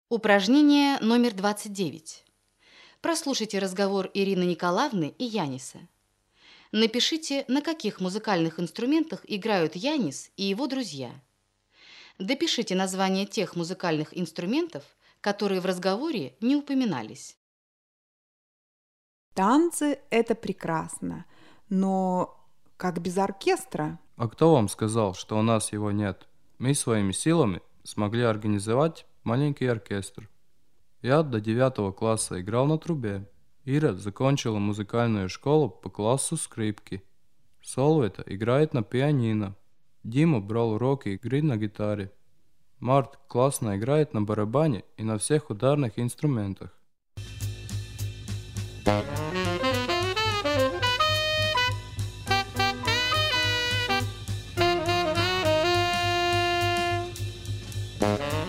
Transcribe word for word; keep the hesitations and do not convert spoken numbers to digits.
Упражнение номер двадцать девять. Прослушайте разговор Ирины Николаевны и Яниса. Напишите, на каких музыкальных инструментах играют Янис и его друзья. Допишите название тех музыкальных инструментов, которые в разговоре не упоминались. Танцы – это прекрасно, но как без оркестра? А кто вам сказал, что у нас его нет? Мы своими силами смогли организовать маленький оркестр. Я до девятого класса играл на трубе. Ира закончила музыкальную школу по классу скрипки. Солвета играет на пианино. Дима брал уроки игры на гитаре. Март классно играет на барабане и на всех ударных инструментах. Thank you.